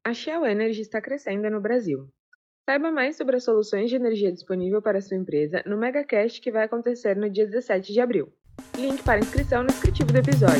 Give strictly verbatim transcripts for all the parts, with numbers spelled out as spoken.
A Shell Energy está crescendo no Brasil. Saiba mais sobre as soluções de energia disponível para sua empresa no MegaCast que vai acontecer no dia dezessete de abril. Link para inscrição no descritivo do episódio.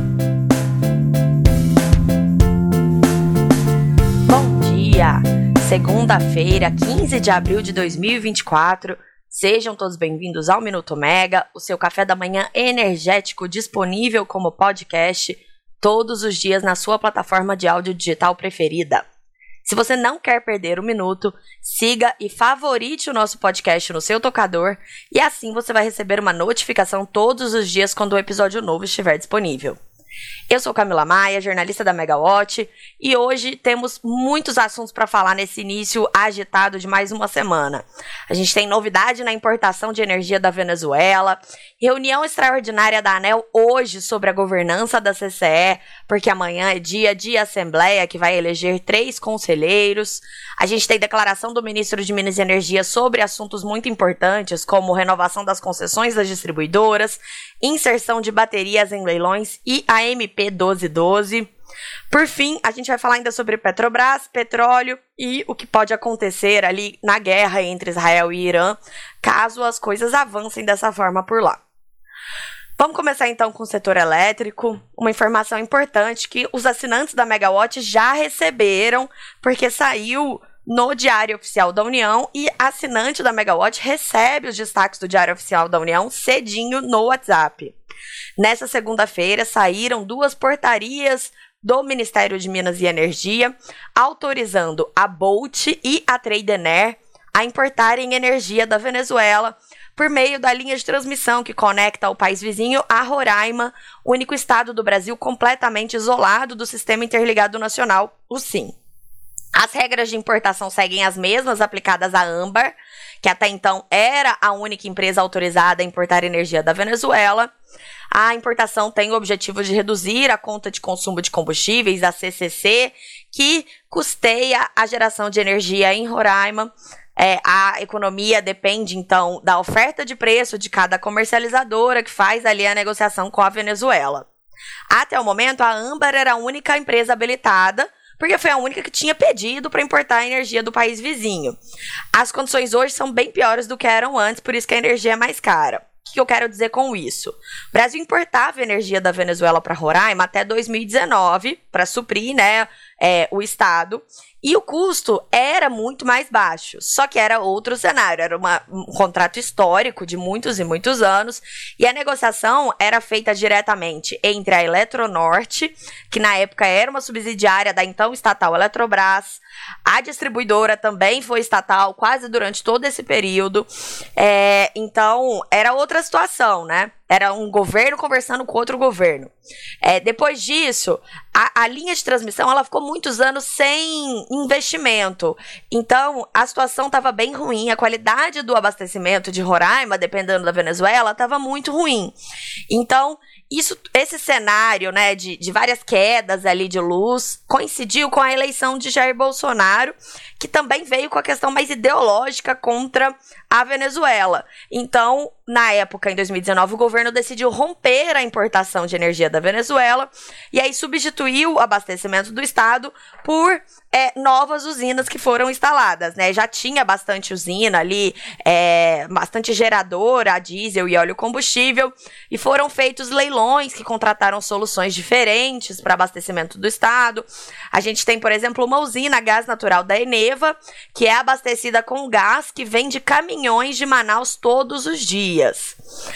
Bom dia! Segunda-feira, quinze de abril de dois mil e vinte e quatro. Sejam todos bem-vindos ao Minuto Mega, o seu café da manhã energético disponível como podcast todos os dias na sua plataforma de áudio digital preferida. Se você não quer perder um minuto, siga e favorite o nosso podcast no seu tocador e assim você vai receber uma notificação todos os dias quando o episódio novo estiver disponível. Eu sou Camila Maia, jornalista da Megawatt, e hoje temos muitos assuntos para falar nesse início agitado de mais uma semana. A gente tem novidade na importação de energia da Venezuela, reunião extraordinária da ANEEL hoje sobre a governança da C C E, porque amanhã é dia de assembleia que vai eleger três conselheiros. A gente tem declaração do ministro de Minas e Energia sobre assuntos muito importantes, como renovação das concessões das distribuidoras, inserção de baterias em leilões e a M P doze doze. Por fim, a gente vai falar ainda sobre Petrobras, petróleo e o que pode acontecer ali na guerra entre Israel e Irã, caso as coisas avancem dessa forma por lá. Vamos começar então com o setor elétrico. Uma informação importante que os assinantes da Megawatt já receberam, porque saiu no Diário Oficial da União e assinante da Megawatt recebe os destaques do Diário Oficial da União cedinho no WhatsApp. Nessa segunda-feira saíram duas portarias do Ministério de Minas e Energia autorizando a Bolt e a Tradener a importarem energia da Venezuela por meio da linha de transmissão que conecta o país vizinho a Roraima, o único estado do Brasil completamente isolado do Sistema Interligado Nacional, o SIN. As regras de importação seguem as mesmas aplicadas à Âmbar, que até então era a única empresa autorizada a importar energia da Venezuela. A importação tem o objetivo de reduzir a conta de consumo de combustíveis, a C C C, que custeia a geração de energia em Roraima. É, a economia depende, então, da oferta de preço de cada comercializadora que faz ali a negociação com a Venezuela. Até o momento, a Âmbar era a única empresa habilitada, porque foi a única que tinha pedido para importar a energia do país vizinho. As condições hoje são bem piores do que eram antes, por isso que a energia é mais cara. O que eu quero dizer com isso? O Brasil importava energia da Venezuela para Roraima até dois mil e dezenove, para suprir, né, é, o estado, e o custo era muito mais baixo, só que era outro cenário, era uma, um contrato histórico de muitos e muitos anos, e a negociação era feita diretamente entre a Eletronorte, que na época era uma subsidiária da então estatal Eletrobras, a distribuidora também foi estatal quase durante todo esse período, é, então era outra situação, né? Era um governo conversando com outro governo. É, depois disso, a, a linha de transmissão ela ficou muitos anos sem investimento. Então, a situação estava bem ruim. A qualidade do abastecimento de Roraima, dependendo da Venezuela, estava muito ruim. Então, isso, esse cenário, né, de, de várias quedas ali de luz coincidiu com a eleição de Jair Bolsonaro, que também veio com a questão mais ideológica contra a Venezuela. Então, na época, em dois mil e dezenove, o governo decidiu romper a importação de energia da Venezuela e aí substituiu o abastecimento do estado por é, novas usinas que foram instaladas, né? Já tinha bastante usina ali, é, bastante geradora a diesel e óleo combustível, e foram feitos leilões que contrataram soluções diferentes para abastecimento do estado. A gente tem, por exemplo, uma usina a gás natural da Eneva, que é abastecida com gás que vem de caminhões de Manaus todos os dias.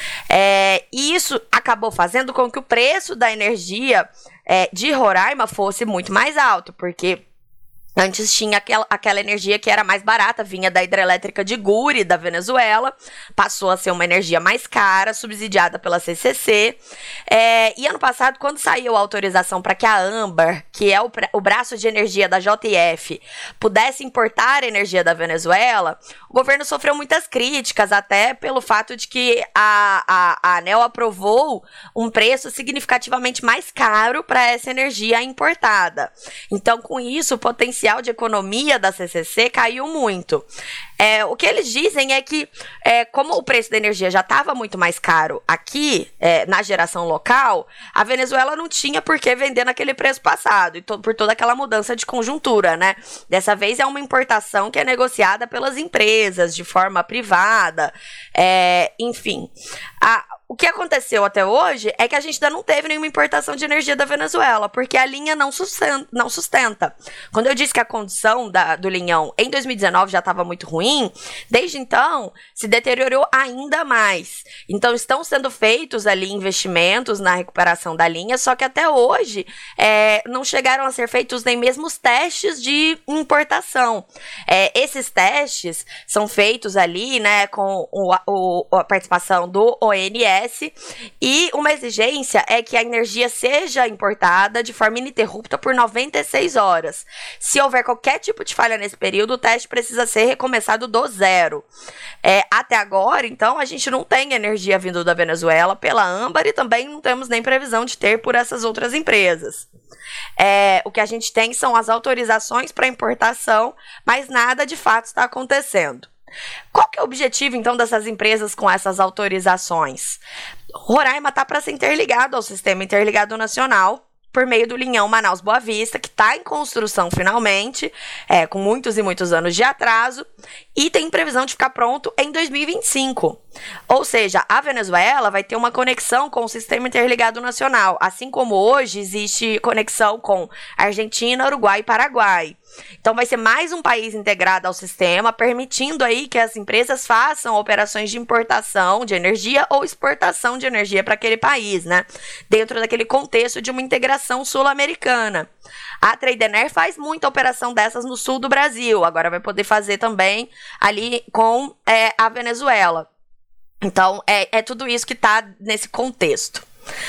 É, e isso acabou fazendo com que o preço da energia é, de Roraima fosse muito mais alto, porque antes tinha aquela, aquela energia que era mais barata, vinha da hidrelétrica de Guri, da Venezuela, passou a ser uma energia mais cara, subsidiada pela C C C. É, e ano passado, quando saiu a autorização para que a Âmbar, que é o, o braço de energia da J F, pudesse importar energia da Venezuela, o governo sofreu muitas críticas, até pelo fato de que a, a, a ANEEL aprovou um preço significativamente mais caro para essa energia importada. Então, com isso, potencializou oficial de economia da C C C caiu muito. É, o que eles dizem é que, é, como o preço da energia já estava muito mais caro aqui, é, na geração local, a Venezuela não tinha por que vender naquele preço passado, e to- por toda aquela mudança de conjuntura, né? Dessa vez é uma importação que é negociada pelas empresas, de forma privada, é, enfim. A, o que aconteceu até hoje é que a gente ainda não teve nenhuma importação de energia da Venezuela, porque a linha não sustenta. Não sustenta. Quando eu disse que a condição da, do linhão em dois mil e dezenove já estava muito ruim, desde então se deteriorou ainda mais. Então estão sendo feitos ali investimentos na recuperação da linha, só que até hoje é, não chegaram a ser feitos nem mesmo os testes de importação. É, esses testes são feitos ali, né, com o, o, a participação do O N S, e uma exigência é que a energia seja importada de forma ininterrupta por noventa e seis horas. Se houver qualquer tipo de falha nesse período, o teste precisa ser recomeçado do zero. É, até agora, então, a gente não tem energia vindo da Venezuela pela Âmbar e também não temos nem previsão de ter por essas outras empresas. É, o que a gente tem são as autorizações para importação, mas nada de fato está acontecendo. Qual que é o objetivo, então, dessas empresas com essas autorizações? Roraima está para ser interligado ao Sistema Interligado Nacional por meio do linhão Manaus-Boa Vista, que está em construção finalmente, é, com muitos e muitos anos de atraso, e tem previsão de ficar pronto em dois mil e vinte e cinco. Ou seja, a Venezuela vai ter uma conexão com o Sistema Interligado Nacional, assim como hoje existe conexão com Argentina, Uruguai e Paraguai. Então vai ser mais um país integrado ao sistema, permitindo aí que as empresas façam operações de importação de energia ou exportação de energia para aquele país, né? Dentro daquele contexto de uma integração sul-americana. A Tradener faz muita operação dessas no sul do Brasil, agora vai poder fazer também ali com é, a Venezuela. Então é, é tudo isso que está nesse contexto.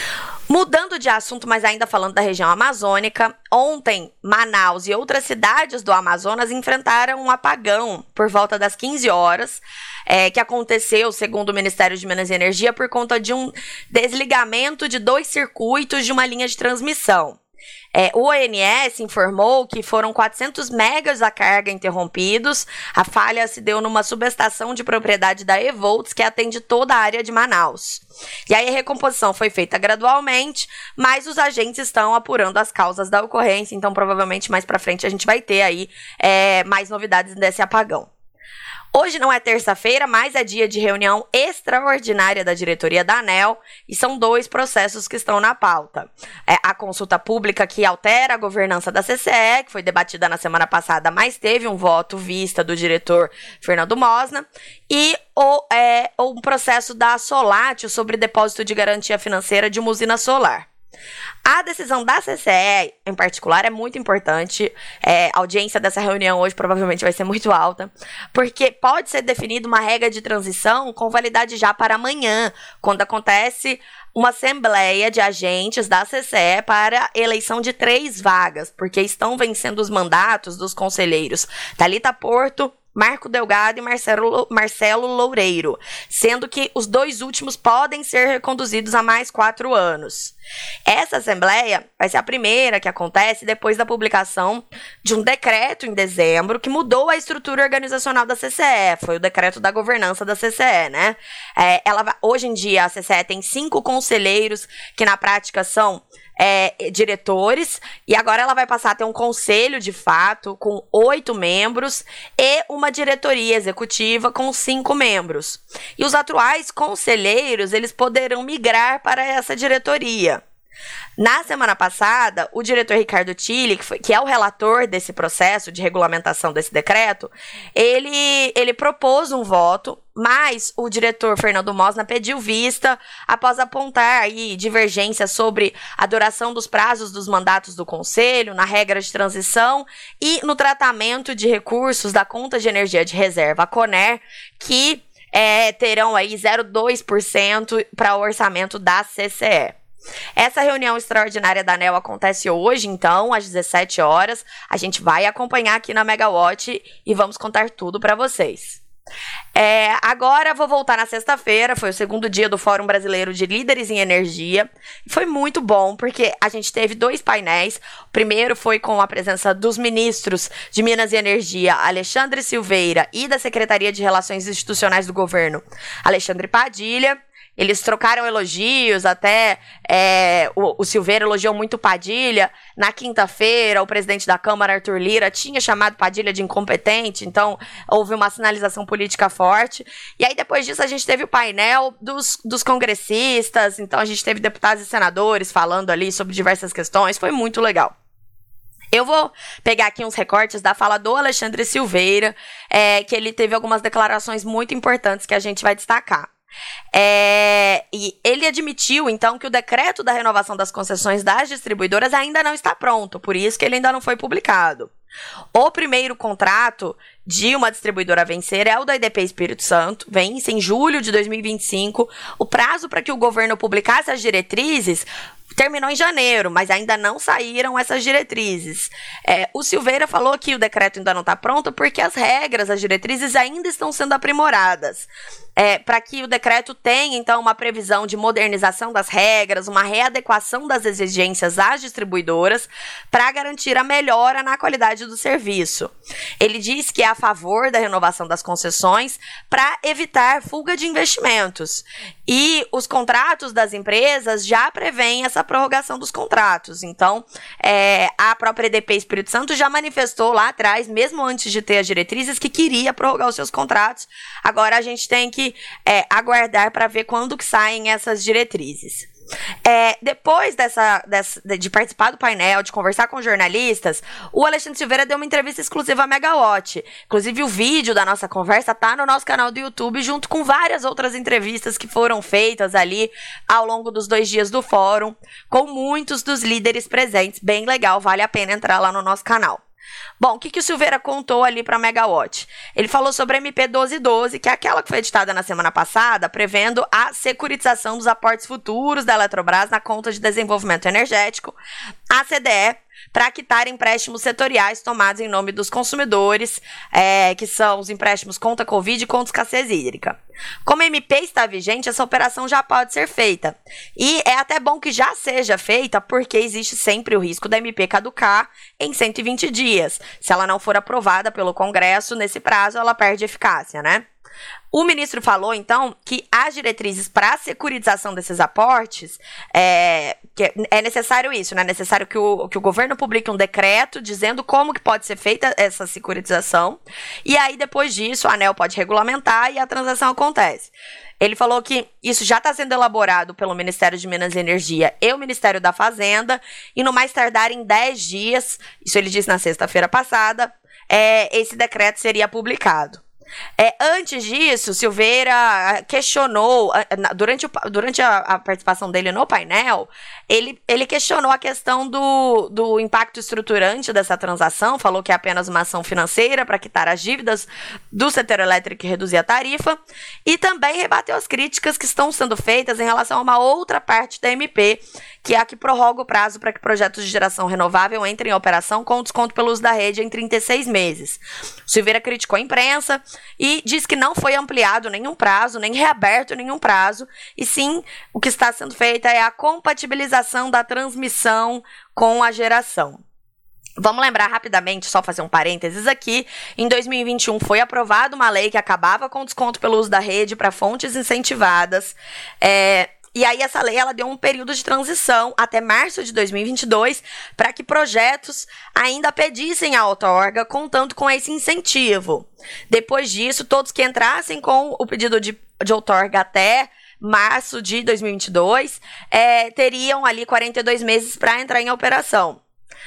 Mudando de assunto, mas ainda falando da região amazônica, ontem Manaus e outras cidades do Amazonas enfrentaram um apagão por volta das quinze horas, é, que aconteceu, segundo o Ministério de Minas e Energia, por conta de um desligamento de dois circuitos de uma linha de transmissão. É, o O N S informou que foram quatrocentos megas a carga interrompidos. A falha se deu numa subestação de propriedade da E-Volts, que atende toda a área de Manaus. E aí a recomposição foi feita gradualmente, mas os agentes estão apurando as causas da ocorrência, então provavelmente mais para frente a gente vai ter aí é, mais novidades desse apagão. Hoje não é terça-feira, mas é dia de reunião extraordinária da diretoria da ANEEL e são dois processos que estão na pauta. É a consulta pública que altera a governança da C C E, que foi debatida na semana passada, mas teve um voto vista do diretor Fernando Mosna, e o, é, o processo da Solatio sobre depósito de garantia financeira de uma usina solar. A decisão da C C E, em particular, é muito importante. É, a audiência dessa reunião hoje provavelmente vai ser muito alta, porque pode ser definida uma regra de transição com validade já para amanhã, quando acontece uma assembleia de agentes da C C E para eleição de três vagas, porque estão vencendo os mandatos dos conselheiros Thalita Porto, Marco Delgado e Marcelo, Marcelo Loureiro, sendo que os dois últimos podem ser reconduzidos a mais quatro anos. Essa assembleia vai ser a primeira que acontece depois da publicação de um decreto em dezembro que mudou a estrutura organizacional da C C E, foi o decreto da governança da C C E, né? É, ela, hoje em dia a C C E tem cinco conselheiros que na prática são É, diretores, e agora ela vai passar a ter um conselho de fato com oito membros e uma diretoria executiva com cinco membros. E os atuais conselheiros, eles poderão migrar para essa diretoria. Na semana passada, o diretor Ricardo Tilly, que, foi, que é o relator desse processo de regulamentação desse decreto, ele, ele propôs um voto, mas o diretor Fernando Mosna pediu vista após apontar aí divergências sobre a duração dos prazos dos mandatos do Conselho, na regra de transição e no tratamento de recursos da Conta de Energia de Reserva, a CONER, que é, terão aí zero vírgula dois por cento para o orçamento da C C E. Essa reunião extraordinária da ANEEL acontece hoje, então, às dezessete horas. A gente vai acompanhar aqui na Megawatt e vamos contar tudo para vocês. É, agora vou voltar na sexta-feira, foi o segundo dia do Fórum Brasileiro de Líderes em Energia. Foi muito bom, porque a gente teve dois painéis. O primeiro foi com a presença dos ministros de Minas e Energia, Alexandre Silveira, e da Secretaria de Relações Institucionais do Governo, Alexandre Padilha. Eles trocaram elogios, até é, o, o Silveira elogiou muito Padilha. Na quinta-feira, o presidente da Câmara, Arthur Lira, tinha chamado Padilha de incompetente, então houve uma sinalização política forte. E aí, depois disso, a gente teve o painel dos, dos congressistas, então a gente teve deputados e senadores falando ali sobre diversas questões, foi muito legal. Eu vou pegar aqui uns recortes da fala do Alexandre Silveira, é, que ele teve algumas declarações muito importantes que a gente vai destacar. É, e ele admitiu, então, que o decreto da renovação das concessões das distribuidoras ainda não está pronto, por isso que ele ainda não foi publicado. O primeiro contrato de uma distribuidora a vencer é o da E D P Espírito Santo, vence em julho de dois mil e vinte e cinco. O prazo para que o governo publicasse as diretrizes terminou em janeiro, mas ainda não saíram essas diretrizes. É, o Silveira falou que o decreto ainda não está pronto porque as regras, as diretrizes ainda estão sendo aprimoradas. É, para que o decreto tenha, então, uma previsão de modernização das regras, uma readequação das exigências às distribuidoras para garantir a melhora na qualidade do serviço. Ele diz que é a favor da renovação das concessões para evitar fuga de investimentos. E os contratos das empresas já prevêem essa prorrogação dos contratos. Então, é, a própria E D P Espírito Santo já manifestou lá atrás, mesmo antes de ter as diretrizes, que queria prorrogar os seus contratos. Agora a gente tem que é, aguardar para ver quando que saem essas diretrizes. É, depois dessa, dessa, de participar do painel, de conversar com jornalistas, o Alexandre Silveira deu uma entrevista exclusiva à Megawatt. Inclusive, o vídeo da nossa conversa está no nosso canal do YouTube, junto com várias outras entrevistas que foram feitas ali ao longo dos dois dias do fórum, com muitos dos líderes presentes. Bem legal, vale a pena entrar lá no nosso canal. Bom, o que, que o Silveira contou ali para a Megawatt? Ele falou sobre a M P doze doze, que é aquela que foi editada na semana passada, prevendo a securitização dos aportes futuros da Eletrobras na conta de desenvolvimento energético, a C D E, para quitar empréstimos setoriais tomados em nome dos consumidores, é, que são os empréstimos contra Covid e contra escassez hídrica. Como a M P está vigente, essa operação já pode ser feita. E é até bom que já seja feita, porque existe sempre o risco da M P caducar em cento e vinte dias. Se ela não for aprovada pelo Congresso, nesse prazo ela perde eficácia, né? O ministro falou, então, que as diretrizes para a securitização desses aportes, é, que é necessário isso, né? É necessário que o, que o governo publique um decreto dizendo como que pode ser feita essa securitização, e aí, depois disso, a ANEEL pode regulamentar e a transação acontece. Ele falou que isso já está sendo elaborado pelo Ministério de Minas e Energia e o Ministério da Fazenda, e no mais tardar em dez dias, isso ele disse na sexta-feira passada, é, esse decreto seria publicado. É, antes disso, Silveira questionou, durante, o, durante a, a participação dele no painel, ele, ele questionou a questão do, do impacto estruturante dessa transação, falou que é apenas uma ação financeira para quitar as dívidas do setor elétrico e reduzir a tarifa, e também rebateu as críticas que estão sendo feitas em relação a uma outra parte da M P, que é a que prorroga o prazo para que projetos de geração renovável entrem em operação com desconto pelo uso da rede em trinta e seis meses. Silveira criticou a imprensa e diz que não foi ampliado nenhum prazo, nem reaberto nenhum prazo, e sim, o que está sendo feito é a compatibilização da transmissão com a geração. Vamos lembrar rapidamente, só fazer um parênteses aqui, em dois mil e vinte e um foi aprovada uma lei que acabava com desconto pelo uso da rede para fontes incentivadas, é... E aí essa lei ela deu um período de transição até março de dois mil e vinte e dois para que projetos ainda pedissem a outorga contando com esse incentivo. Depois disso, todos que entrassem com o pedido de, de outorga até março de dois mil e vinte e dois é, teriam ali quarenta e dois meses para entrar em operação.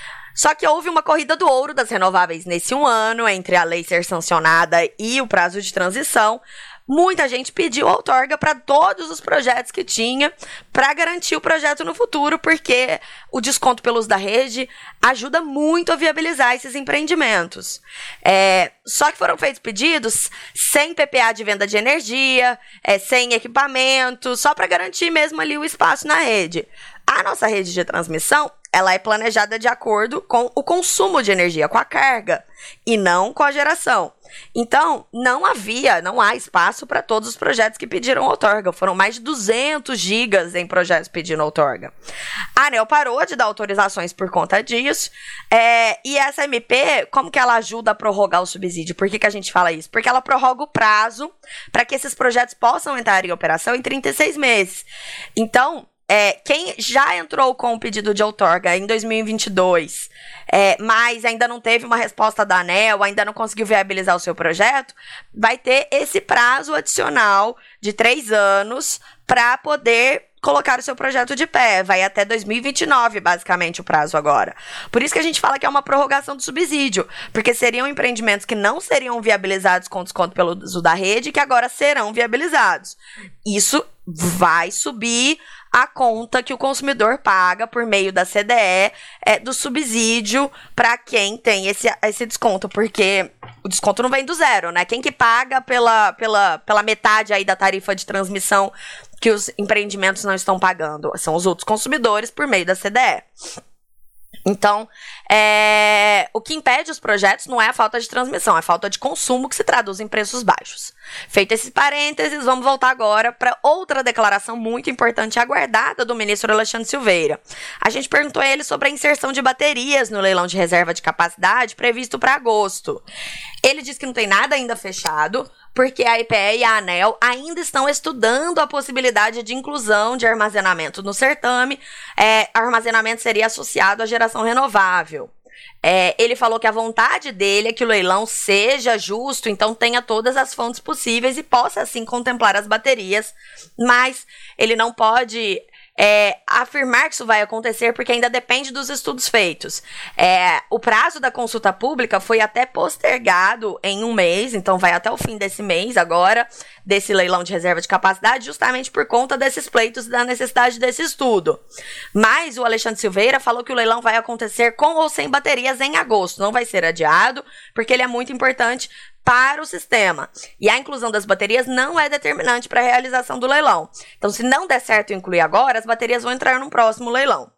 Só que houve uma corrida do ouro das renováveis nesse um ano, entre a lei ser sancionada e o prazo de transição. Muita gente pediu outorga para todos os projetos que tinha para garantir o projeto no futuro, porque o desconto pelo uso da rede ajuda muito a viabilizar esses empreendimentos. É, só que foram feitos pedidos sem P P A de venda de energia, é, sem equipamento, só para garantir mesmo ali o espaço na rede. A nossa rede de transmissão ela é planejada de acordo com o consumo de energia, com a carga, e não com a geração. Então, não havia, não há espaço para todos os projetos que pediram outorga. Foram mais de duzentos gigas em projetos pedindo outorga. A ANEEL parou de dar autorizações por conta disso. É, e essa M P, como que ela ajuda a prorrogar o subsídio? Por que que a gente fala isso? Porque ela prorroga o prazo para que esses projetos possam entrar em operação em trinta e seis meses. Então, É, quem já entrou com o pedido de outorga em dois mil e vinte e dois, é, mas ainda não teve uma resposta da ANEEL, ainda não conseguiu viabilizar o seu projeto, vai ter esse prazo adicional de três anos para poder colocar o seu projeto de pé. Vai até dois mil e vinte e nove, basicamente, o prazo agora. Por isso que a gente fala que é uma prorrogação do subsídio, porque seriam empreendimentos que não seriam viabilizados com desconto pelo uso da rede, que agora serão viabilizados. Isso vai subir a conta que o consumidor paga por meio da C D E é, do subsídio para quem tem esse, esse desconto, porque o desconto não vem do zero, né? Quem que paga pela, pela, pela metade aí da tarifa de transmissão que os empreendimentos não estão pagando? São os outros consumidores por meio da C D E. Então, é, o que impede os projetos não é a falta de transmissão, é a falta de consumo que se traduz em preços baixos. Feito esses parênteses, vamos voltar agora para outra declaração muito importante e aguardada do ministro Alexandre Silveira. A gente perguntou a ele sobre a inserção de baterias no leilão de reserva de capacidade previsto para agosto. Ele disse que não tem nada ainda fechado, porque a E P E e a ANEEL ainda estão estudando a possibilidade de inclusão de armazenamento no certame. É, armazenamento seria associado à geração renovável. É, ele falou que a vontade dele é que o leilão seja justo, então tenha todas as fontes possíveis e possa, assim, contemplar as baterias, mas ele não pode é, afirmar que isso vai acontecer porque ainda depende dos estudos feitos. É, o prazo da consulta pública foi até postergado em um mês, então vai até o fim desse mês agora, desse leilão de reserva de capacidade, justamente por conta desses pleitos e da necessidade desse estudo. Mas o Alexandre Silveira falou que o leilão vai acontecer com ou sem baterias em agosto, não vai ser adiado, porque ele é muito importante para o sistema. E a inclusão das baterias não é determinante para a realização do leilão. Então, se não der certo incluir agora, as baterias vão entrar no próximo leilão.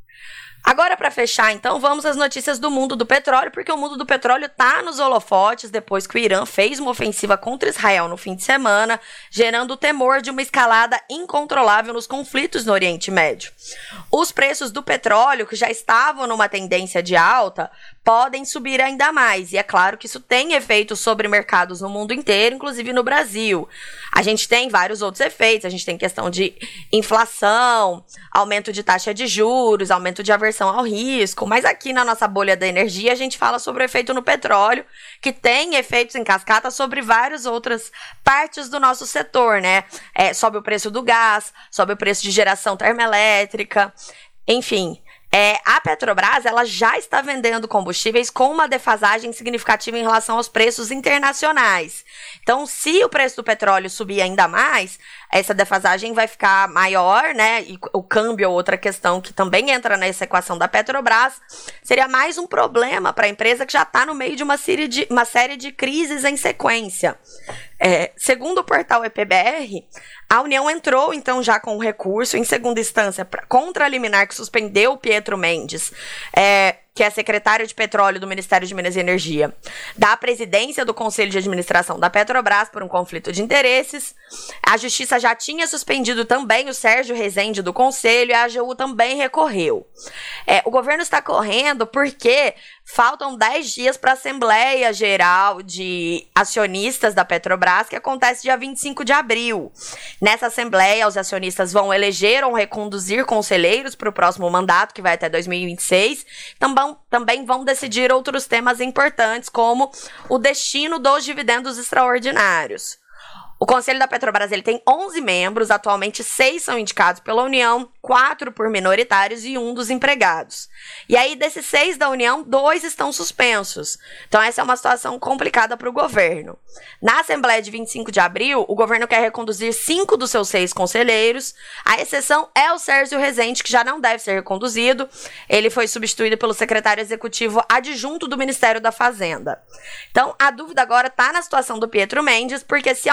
Agora, para fechar, então, vamos às notícias do mundo do petróleo, porque o mundo do petróleo está nos holofotes depois que o Irã fez uma ofensiva contra Israel no fim de semana, gerando o temor de uma escalada incontrolável nos conflitos no Oriente Médio. Os preços do petróleo, que já estavam numa tendência de alta, podem subir ainda mais, e é claro que isso tem efeitos sobre mercados no mundo inteiro, inclusive no Brasil. A gente tem vários outros efeitos, a gente tem questão de inflação, aumento de taxa de juros, aumento de aversão ao risco, mas aqui na nossa bolha da energia a gente fala sobre o efeito no petróleo, que tem efeitos em cascata sobre várias outras partes do nosso setor, né? É, sobe o preço do gás, sobe o preço de geração termoelétrica, enfim. É, a Petrobras ela já está vendendo combustíveis com uma defasagem significativa em relação aos preços internacionais. Então, se o preço do petróleo subir ainda mais, essa defasagem vai ficar maior, né? E o câmbio é outra questão que também entra nessa equação da Petrobras. Seria mais um problema para a empresa que já está no meio de uma série de, uma série de crises em sequência. É, segundo o portal E P B R, a União entrou, então, já com um recurso em segunda instância pra, contra a liminar que suspendeu o Pietro Mendes, é, que é secretário de Petróleo do Ministério de Minas e Energia, da presidência do Conselho de Administração da Petrobras por um conflito de interesses. A Justiça já tinha suspendido também o Sérgio Rezende do Conselho e a A G U também recorreu. É, o governo está correndo porque faltam dez dias para a Assembleia Geral de Acionistas da Petrobras, que acontece dia vinte e cinco de abril. Nessa Assembleia, os acionistas vão eleger ou reconduzir conselheiros para o próximo mandato, que vai até dois mil e vinte e seis. Também, também vão decidir outros temas importantes, como o destino dos dividendos extraordinários. O Conselho da Petrobras ele tem onze membros, atualmente seis são indicados pela União, quatro por minoritários e um dos empregados. E aí, desses seis da União, dois estão suspensos. Então, essa é uma situação complicada para o governo. Na Assembleia de vinte e cinco de abril, o governo quer reconduzir cinco dos seus seis conselheiros. A exceção é o Sérgio Rezende, que já não deve ser reconduzido. Ele foi substituído pelo secretário executivo adjunto do Ministério da Fazenda. Então, a dúvida agora está na situação do Pietro Mendes, porque se a União não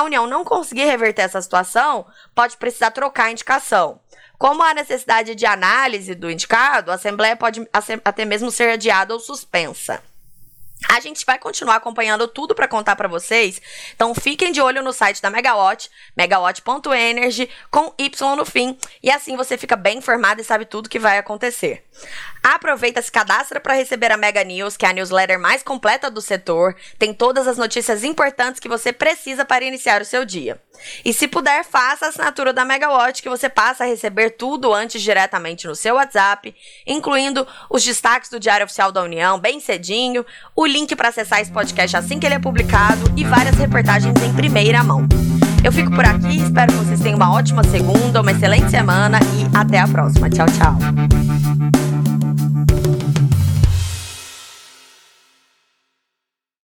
não conseguir reverter essa situação, pode precisar trocar a indicação. Como há necessidade de análise do indicado, a Assembleia pode até mesmo ser adiada ou suspensa. A gente vai continuar acompanhando tudo para contar para vocês, então fiquem de olho no site da Megawatt, megawatt ponto energy, com Y no fim, e assim você fica bem informado e sabe tudo que vai acontecer. Aproveita, se cadastra para receber a Mega News, que é a newsletter mais completa do setor, tem todas as notícias importantes que você precisa para iniciar o seu dia. E se puder, faça a assinatura da Megawatt, que você passa a receber tudo antes diretamente no seu WhatsApp, incluindo os destaques do Diário Oficial da União, bem cedinho, o link para acessar esse podcast assim que ele é publicado e várias reportagens em primeira mão. Eu fico por aqui, espero que vocês tenham uma ótima segunda, uma excelente semana e até a próxima. Tchau, tchau.